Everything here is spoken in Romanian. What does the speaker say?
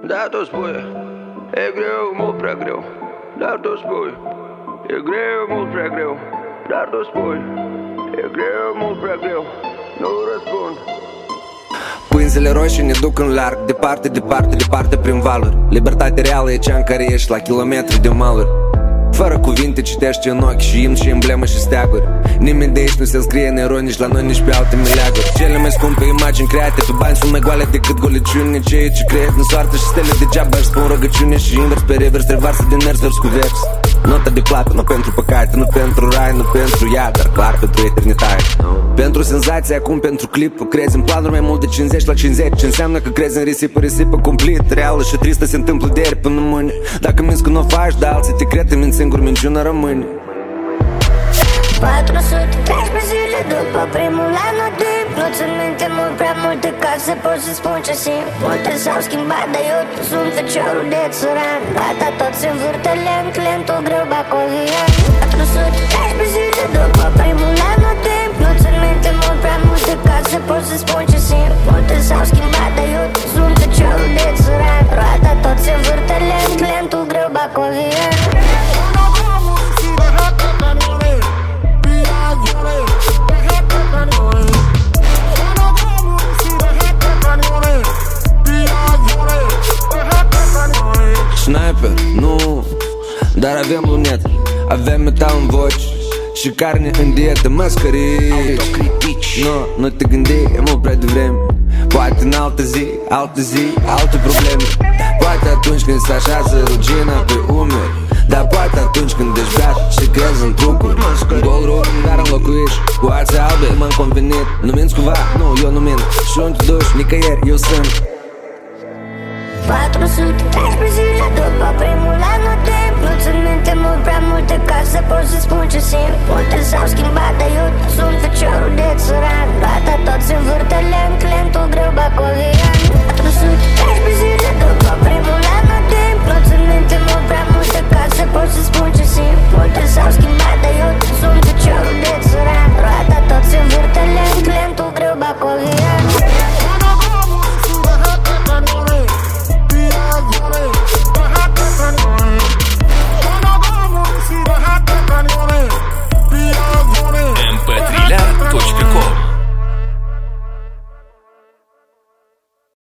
Da, tu spui, e greu, mult prea greu. Dar tu spui, e greu, mult prea greu. Dar tu spui, e greu, mult prea greu. Nu răspund. Pânzele roșii ne duc în larg, departe, departe, departe prin valuri. Libertatea reală e cea în care ești la kilometri de maluri. Fără cuvinte citește în ochi și imn și emblemă și steaguri. Nimeni de aici nu se înscrie în eroi, nici la noi, nici pe alte meleaguri. Cele mai scumpe imagini create pe bani sunt mai goale decât goliciune. Ceea ce cred în soartă și stele degeaba își spun rugăciune și invers pe revers, revarsă din nervi vers cu vers. Nota de plată, nu pentru păcate, nu pentru rai, nu pentru ea, dar clar pentru eternitate. Pentru senzație, acum pentru clip. Crezi în planuri mai mult de 50 la 50. Ce înseamnă că crezi în risipă complet. Reală și tristă se întâmplă de ieri până mâine. Dacă minți că nu o faci, dar alții te cred, te minți singur, minciuna rămâne. 413 zile după primul an timp. Nu țin minte mult prea multe ca să pot să spun ce simt. Multe s-au schimbat, dar eu sunt feciorul de țăran. Gata, tot se învârte lent, lentul greu bacovian. 413 zile după primul an timp. Nu țin minte mult prea multe ca să pot să spun ce simt. Multe s-au schimbat, dar eu sunt feciorul de țăran. Gata, tot se învârte lent, lentul greu bacovian. Sniper, nu, dar avem lunetă, avem metal în voci și carne în dietă, măscărici. Nu te gândi, e mult prea devreme. Poate în altă zi, alte probleme. Poate atunci când se așează rugina pe umeri. Dar poate atunci când ești beat și crezi în trucuri. Un gol rup, dar înlocuiești cu ațe albe. M-am convenit, nu minți cumva? Nu, eu nu mint. Și nu te duci nicăieri, eu sunt 413 zile după primul an timp. Nu țin minte mult prea multe ca să pot să spun ce simt. Multe s-au schimbat, dar eu